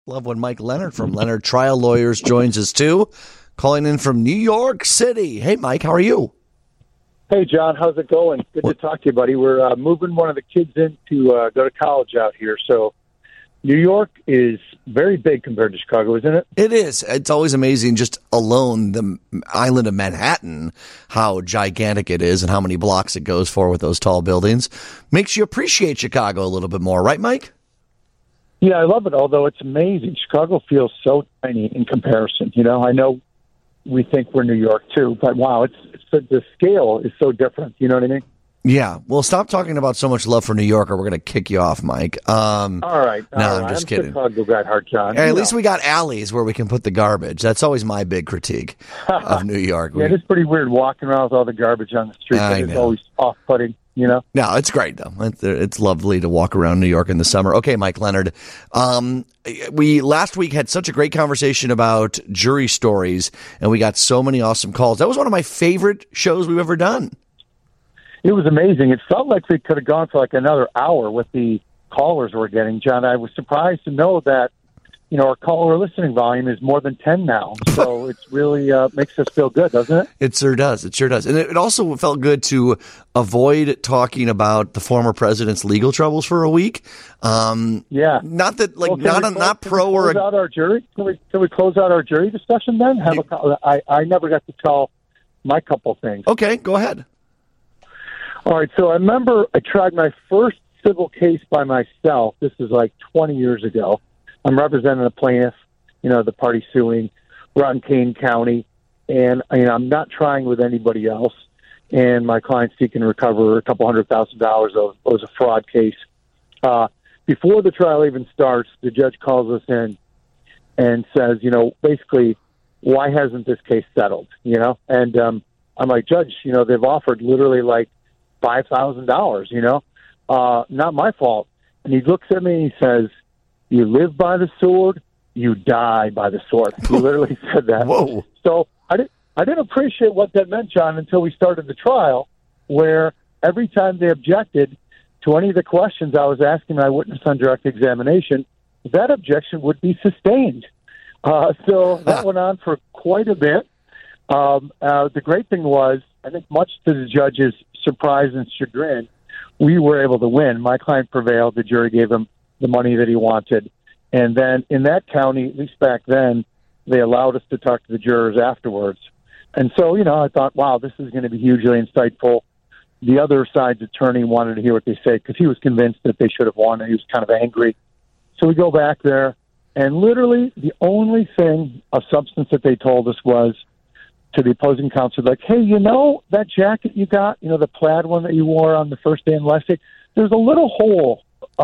Love when Mike Leonard from Leonard Trial Lawyers joins us too, calling in from New York City. Hey, Mike, how are you? Hey, John, how's it going? Good to talk to you, buddy. We're moving one of the kids in to go to college out here. So New York is very big compared to Chicago, isn't it? It is. It's always amazing, just alone the island of Manhattan, how gigantic it is and how many blocks it goes for with those tall buildings. Makes you appreciate Chicago a little bit more, right, Mike? Yeah, I love it, although it's amazing. Chicago feels so tiny in comparison. You know, I know we think we're New York, too, but wow, the scale is so different. You know what I mean? Yeah. Well, stop talking about so much love for New York or we're going to kick you off, Mike. All right. I'm just kidding. Chicago got hard, John. At least we got alleys where we can put the garbage. That's always my big critique of New York. Yeah, it's pretty weird walking around with all the garbage on the street. It's always off-putting, you know? No, it's great, though. It's lovely to walk around New York in the summer. Okay, Mike Leonard. We last week had such a great conversation about jury stories, and we got so many awesome calls. That was one of my favorite shows we've ever done. It was amazing. It felt like we could have gone for like another hour with the callers we're getting, John. I was surprised to know that, you know, our caller listening volume is more than 10 now. So it's really makes us feel good, doesn't it? It sure does. It sure does. And it also felt good to avoid talking about the former president's legal troubles for a week. Yeah. Not that, like, well, not pro or... Out our jury? Can we close out our jury discussion then? I never got to tell my couple things. Okay, go ahead. All right, so I remember I tried my first civil case by myself. This is like 20 years ago. I'm representing a plaintiff, you know, the party suing. We're out in Kane County, and I'm not trying with anybody else. And my client's seeking to recover a couple $100,000 of it was a fraud case. Before the trial even starts, the judge calls us in and says, you know, basically, why hasn't this case settled? You know, and I'm like, Judge, you know, they've offered literally like $5,000, you know, not my fault. And he looks at me and he says, you live by the sword, you die by the sword. He literally said that. Whoa. So I didn't appreciate what that meant, John, until we started the trial, where every time they objected to any of the questions I was asking my witness on direct examination, that objection would be sustained. So that went on for quite a bit. The great thing was, I think much to the judge's surprise and chagrin, we were able to win. My client prevailed. The jury gave him the money that he wanted. And then in that county, at least back then, they allowed us to talk to the jurors afterwards. And so, you know, I thought, wow, this is going to be hugely insightful. The other side's attorney wanted to hear what they say because he was convinced that they should have won, and he was kind of angry. So we go back there, and literally the only thing of substance that they told us was to the opposing counsel, like, hey, you know that jacket you got, you know, the plaid one that you wore on the first day in last day, there's a little hole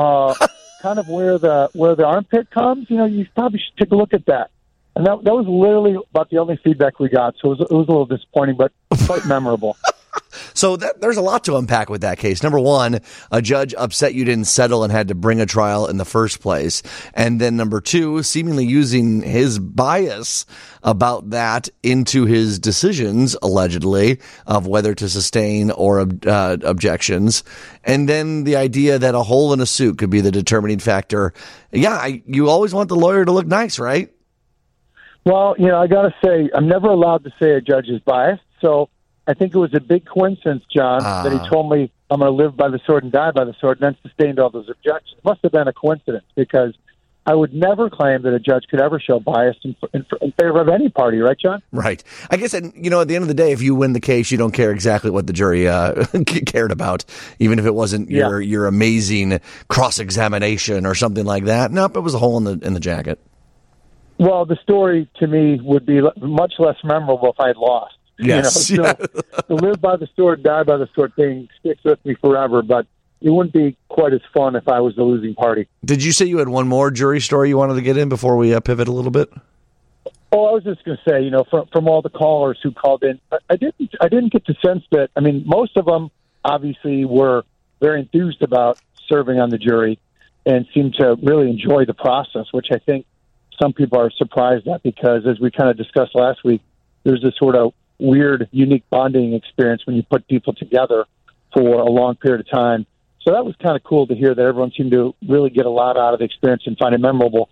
kind of where the armpit comes. You know, you probably should take a look at that. And that was literally about the only feedback we got. So it was a little disappointing, but quite memorable. So there's a lot to unpack with that case. Number one, a judge upset you didn't settle and had to bring a trial in the first place. And then number two, seemingly using his bias about that into his decisions, allegedly, of whether to sustain or objections. And then the idea that a hole in a suit could be the determining factor. Yeah, you always want the lawyer to look nice, right? Well, you know, I got to say, I'm never allowed to say a judge is biased. So I think it was a big coincidence, John, that he told me I'm going to live by the sword and die by the sword, and then sustained all those objections. It must have been a coincidence, because I would never claim that a judge could ever show bias in favor of any party, right, John? Right. I guess, and you know, at the end of the day, if you win the case, you don't care exactly what the jury cared about, even if it wasn't your amazing cross-examination or something like that. Nope, it was a hole in the jacket. Well, the story to me would be much less memorable if I had lost. Yes. You know, so to live by the sword, die by the sword thing sticks with me forever, but it wouldn't be quite as fun if I was the losing party. Did you say you had one more jury story you wanted to get in before we pivot a little bit? Oh, I was just going to say, you know, from all the callers who called in, I didn't get the sense that, I mean, most of them obviously were very enthused about serving on the jury and seemed to really enjoy the process, which I think some people are surprised at, because as we kind of discussed last week, there's this sort of weird, unique bonding experience when you put people together for a long period of time. So that was kind of cool to hear that everyone seemed to really get a lot out of the experience and find it memorable.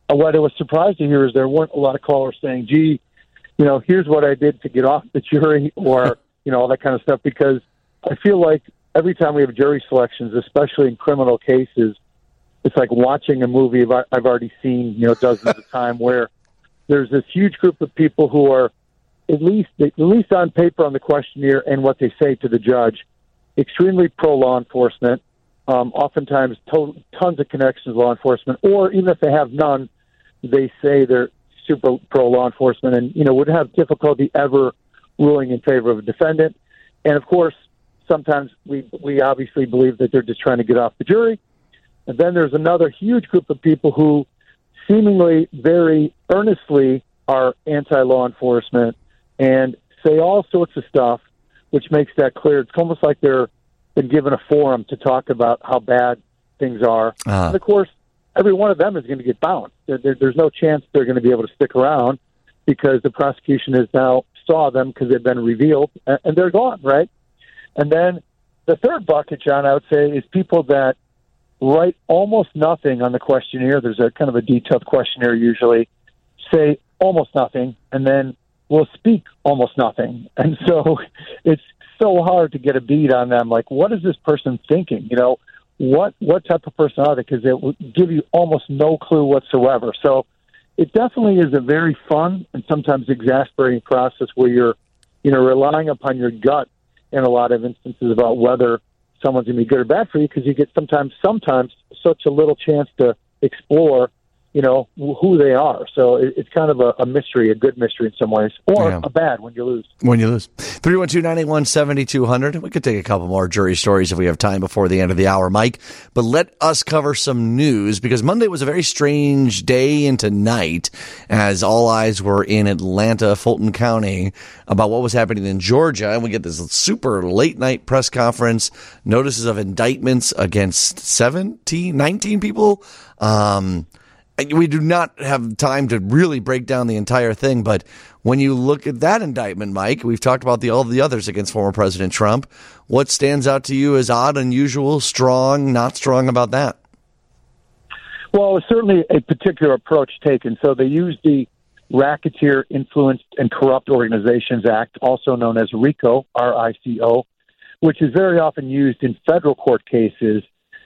what I was surprised to hear is there weren't a lot of callers saying, gee, here's what I did to get off the jury or, all that kind of stuff, because I feel like every time we have jury selections, especially in criminal cases, it's like watching a movie I've already seen, dozens of times, where there's this huge group of people who are, at least on paper on the questionnaire and what they say to the judge, extremely pro-law enforcement, oftentimes tons of connections to law enforcement, or even if they have none, they say they're super pro-law enforcement and, would have difficulty ever ruling in favor of a defendant. And, of course, sometimes we obviously believe that they're just trying to get off the jury. And then there's another huge group of people who seemingly very earnestly are anti-law enforcement and say all sorts of stuff, which makes that clear. It's almost like they're been given a forum to talk about how bad things are. And, of course, every one of them is going to get bound. There's no chance they're going to be able to stick around because the prosecution has now saw them because they've been revealed, and they're gone, right? And then the third bucket, John, I would say, is people that write almost nothing on the questionnaire. There's a kind of a detailed questionnaire usually, say almost nothing, and then will speak almost nothing. And so it's so hard to get a beat on them. Like, what is this person thinking? What type of person are they? Because it will give you almost no clue whatsoever. So it definitely is a very fun and sometimes exasperating process where you're, relying upon your gut in a lot of instances about whether someone's going to be good or bad for you, because you get sometimes such a little chance to explore, who they are. So it's kind of a mystery, a good mystery in some ways, or a bad when you lose. 312-981-7200. We could take a couple more jury stories if we have time before the end of the hour, Mike. But let us cover some news, because Monday was a very strange day into night as all eyes were in Atlanta, Fulton County, about what was happening in Georgia. And we get this super late night press conference, notices of indictments against 19 people. We do not have time to really break down the entire thing, but when you look at that indictment, Mike, we've talked about all the others against former President Trump. What stands out to you as odd, unusual, strong, not strong about that? Well, it's certainly a particular approach taken. So they used the Racketeer, Influenced, and Corrupt Organizations Act, also known as RICO, R-I-C-O, which is very often used in federal court cases.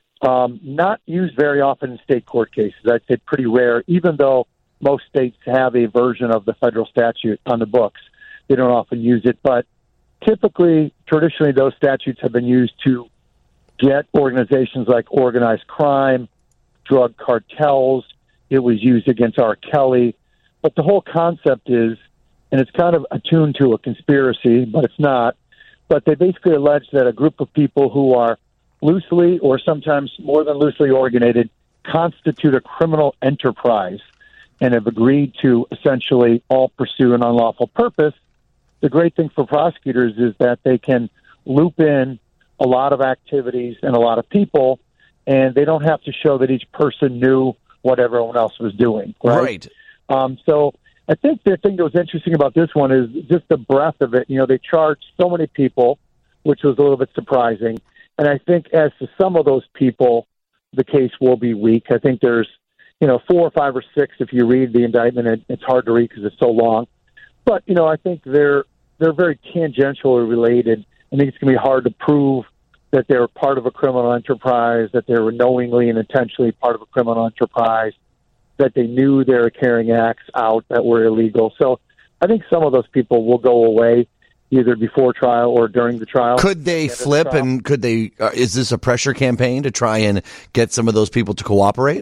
Not used very often in state court cases. I'd say pretty rare, even though most states have a version of the federal statute on the books. They don't often use it, but traditionally, those statutes have been used to get organizations like organized crime, drug cartels. It was used against R. Kelly. But the whole concept is, and it's kind of attuned to a conspiracy, but it's not, but they basically allege that a group of people who are loosely or sometimes more than loosely organized constitute a criminal enterprise and have agreed to essentially all pursue an unlawful purpose. The great thing for prosecutors is that they can loop in a lot of activities and a lot of people, and they don't have to show that each person knew what everyone else was doing. Right. So I think the thing that was interesting about this one is just the breadth of it. They charged so many people, which was a little bit surprising. And I think as to some of those people, the case will be weak. I think there's, 4 or 5 or 6. If you read the indictment, it's hard to read because it's so long. But, I think they're very tangentially related. I think it's going to be hard to prove that they were part of a criminal enterprise, that they were knowingly and intentionally part of a criminal enterprise, that they knew they were carrying acts out that were illegal. So I think some of those people will go away either before trial or during the trial. Could they flip and could they, is this a pressure campaign to try and get some of those people to cooperate?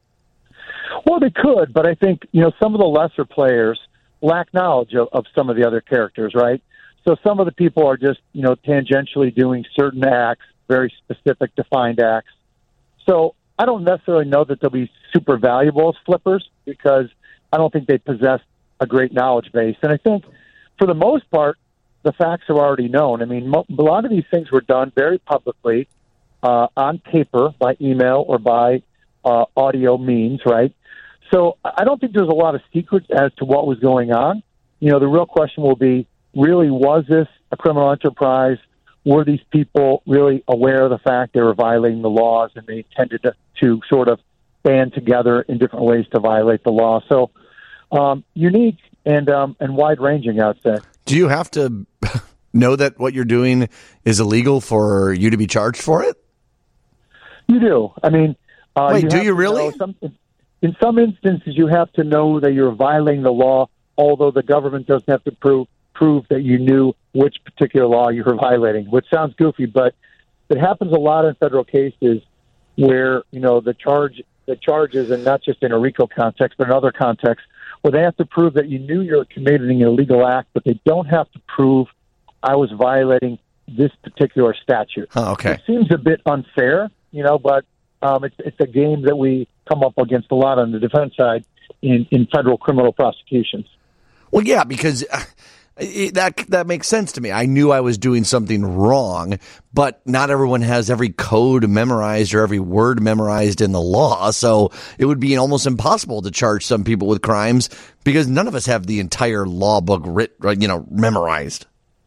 Well, they could, but I think, some of the lesser players lack knowledge of some of the other characters, right? So some of the people are just, tangentially doing certain acts, very specific defined acts. So I don't necessarily know that they'll be super valuable as flippers because I don't think they possess a great knowledge base. And I think for the most part, the facts are already known. I mean, a lot of these things were done very publicly on paper, by email, or by audio means, right? So I don't think there's a lot of secrets as to what was going on. The real question will be, really, was this a criminal enterprise? Were these people really aware of the fact they were violating the laws and they intended to sort of band together in different ways to violate the law. So unique and wide-ranging, I'd say. Do you have to know that what you're doing is illegal for you to be charged for it? You do. I mean, wait, do you really? In some instances, you have to know that you're violating the law, although the government doesn't have to prove that you knew which particular law you were violating, which sounds goofy, but it happens a lot in federal cases where, the charges, and not just in a RICO context, but in other contexts, where they have to prove that you knew you were committing an illegal act, but they don't have to prove I was violating this particular statute. Oh, okay. It seems a bit unfair, but it's a game that we come up against a lot on the defense side in federal criminal prosecutions. Well, yeah, because that makes sense to me. I knew I was doing something wrong, but not everyone has every code memorized or every word memorized in the law. So it would be almost impossible to charge some people with crimes because none of us have the entire law book memorized.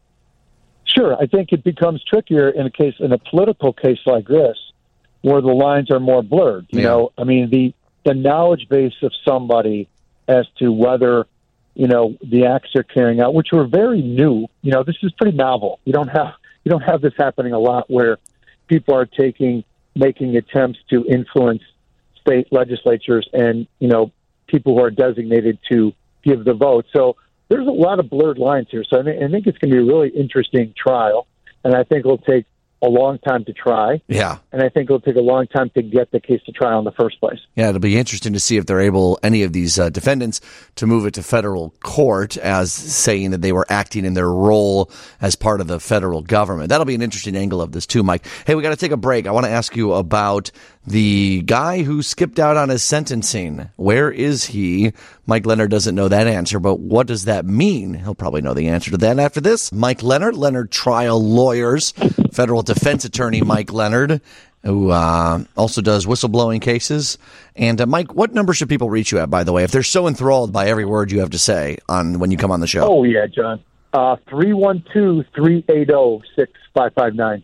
Sure, I think it becomes trickier in a political case like this, where the lines are more blurred. I mean, the knowledge base of somebody as to whether the acts they're carrying out, which were very new. This is pretty novel. You don't have this happening a lot, where people are making attempts to influence state legislatures and people who are designated to give the vote. So there's a lot of blurred lines here. So I think it's going to be a really interesting trial, and I think it'll take a long time to try. Yeah. And I think it'll take a long time to get the case to trial in the first place. Yeah, it'll be interesting to see if they're able, any of these defendants, to move it to federal court as saying that they were acting in their role as part of the federal government. That'll be an interesting angle of this too, Mike. Hey, we got to take a break. I want to ask you about the guy who skipped out on his sentencing. Where is he? Mike Leonard doesn't know that answer, but what does that mean? He'll probably know the answer to that after this. Mike Leonard Trial Lawyers, federal defense attorney Mike Leonard, who also does whistleblowing cases. And Mike, what number should people reach you at, by the way, if they're so enthralled by every word you have to say when you come on the show? Oh, yeah, John. 312-380-6559.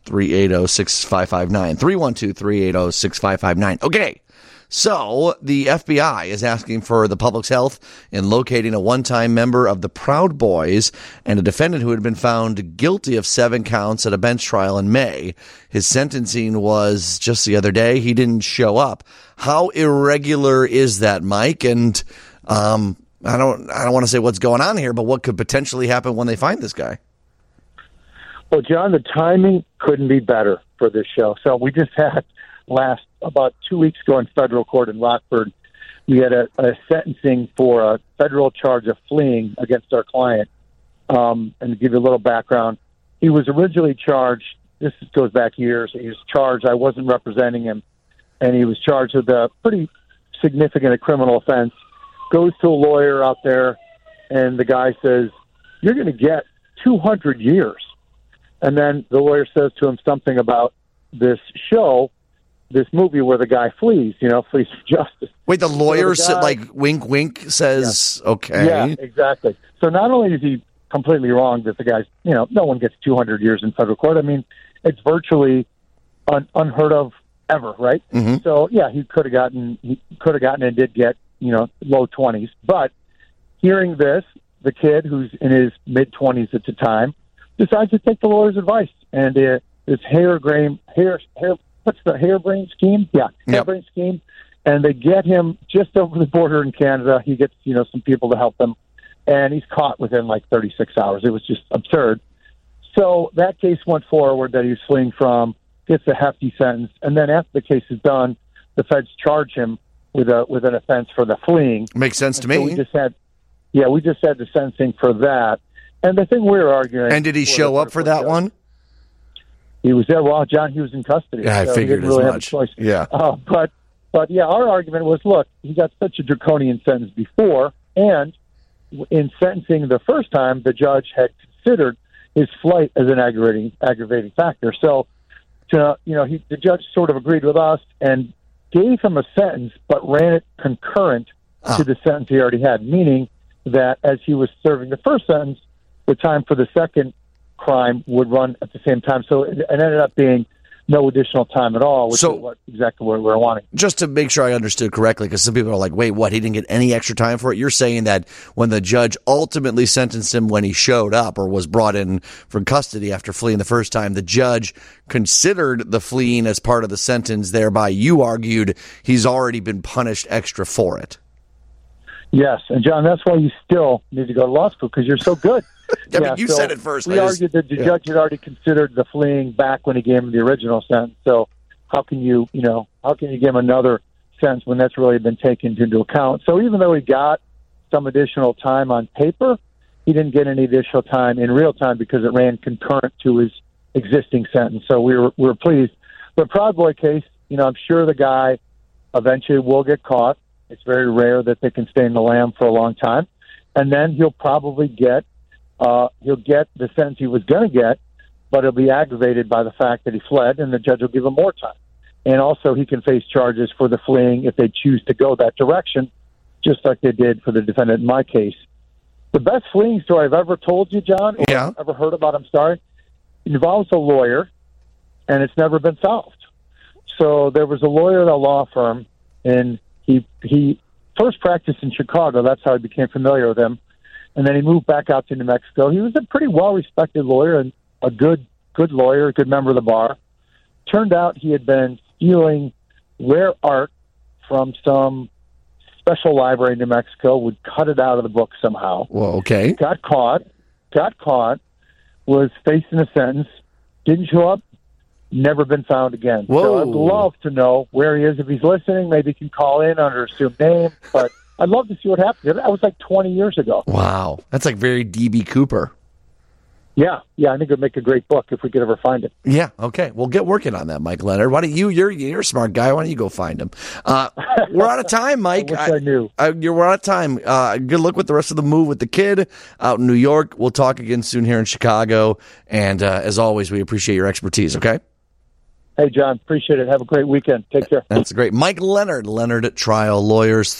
380-6559. 312-380-6559. Okay. So the FBI is asking for the public's help in locating a one-time member of the Proud Boys and a defendant who had been found guilty of 7 counts at a bench trial in May. His sentencing was just the other day. He didn't show up. How irregular is that, Mike? And I don't want to say what's going on here, but what could potentially happen when they find this guy? Well, John, the timing couldn't be better for this show. So we just had about 2 weeks ago in federal court in Rockford, we had a sentencing for a federal charge of fleeing against our client. And to give you a little background, he was originally charged, this goes back years, he was charged, I wasn't representing him, and he was charged with a pretty significant criminal offense. Goes to a lawyer out there, and the guy says, "You're going to get 200 years." And then the lawyer says to him something about this show, this movie where the guy flees for justice. Wait, the lawyer said, wink, wink, says, yeah. Okay. Yeah, exactly. So not only is he completely wrong that the guy's, no one gets 200 years in federal court. I mean, it's virtually unheard of ever, right? Mm-hmm. So, yeah, he could have gotten and did get, low 20s. But hearing this, the kid who's in his mid-20s at the time decides to take the lawyer's advice. And this harebrained scheme? Yeah, harebrained scheme. And they get him just over the border in Canada. He gets, some people to help him. And he's caught within 36 hours. It was just absurd. So that case went forward that he was fleeing from, gets a hefty sentence. And then after the case is done, the feds charge him with an offense for the fleeing. Makes sense to me. So we just had the sentencing for that. And the thing we were arguing. And did he show up for that one? He was there. Well, John, he was in custody. Yeah, I figured he didn't really as much. Have a choice. Yeah. But yeah, our argument was, look, he got such a draconian sentence before, and in sentencing the first time, the judge had considered his flight as an aggravating factor. So, the judge sort of agreed with us and gave him a sentence, but ran it concurrent to the sentence he already had, meaning that as he was serving the first sentence, the time for the second crime would run at the same time. So it ended up being no additional time at all, which So- is exactly what we're wanting. Just to make sure I understood correctly, because some people are like, wait, what? He didn't get any extra time for it? You're saying that when the judge ultimately sentenced him when he showed up or was brought in from custody after fleeing the first time, the judge considered the fleeing as part of the sentence, thereby you argued he's already been punished extra for it. Yes, and John, that's why you still need to go to law school, because you're so good. I mean, you said it first. We argued that the judge had already considered the fleeing back when he gave him the original sentence. So how can you give him another sentence when that's really been taken into account? So even though he got some additional time on paper, he didn't get any additional time in real time because it ran concurrent to his existing sentence. So we were pleased. But Proud Boy case, I'm sure the guy eventually will get caught. It's very rare that they can stay in the Lamb for a long time. And then he'll probably get the sentence he was going to get, but it'll be aggravated by the fact that he fled, and the judge will give him more time. And also he can face charges for the fleeing if they choose to go that direction, just like they did for the defendant in my case. The best fleeing story I've ever told you, John, or ever heard about, involves a lawyer, and it's never been solved. So there was a lawyer at a law firm, and he first practiced in Chicago. That's how I became familiar with him. And then he moved back out to New Mexico. He was a pretty well-respected lawyer and a good lawyer, a good member of the bar. Turned out he had been stealing rare art from some special library in New Mexico, would cut it out of the book somehow. Well, okay. Got caught, was facing a sentence, didn't show up, never been found again. Whoa. So I'd love to know where he is. If he's listening, maybe he can call in under assumed name, but I'd love to see what happened. That was like 20 years ago. Wow. That's like very D.B. Cooper. Yeah, I think it would make a great book if we could ever find it. Yeah, okay. We'll get working on that, Mike Leonard. Why don't you're a smart guy. Why don't you go find him? We're out of time, Mike. I wish I knew. We're out of time. Good luck with the rest of the move with the kid out in New York. We'll talk again soon here in Chicago. And as always, we appreciate your expertise, okay? Hey, John, appreciate it. Have a great weekend. Take care. That's great. Mike Leonard at Trial Lawyers,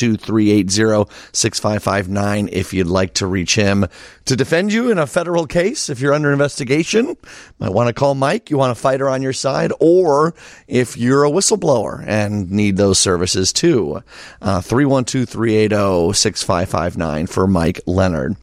312-380-6559 if you'd like to reach him to defend you in a federal case. If you're under investigation, might want to call Mike. You want a fighter on your side, or if you're a whistleblower and need those services too. 312-380-6559 for Mike Leonard.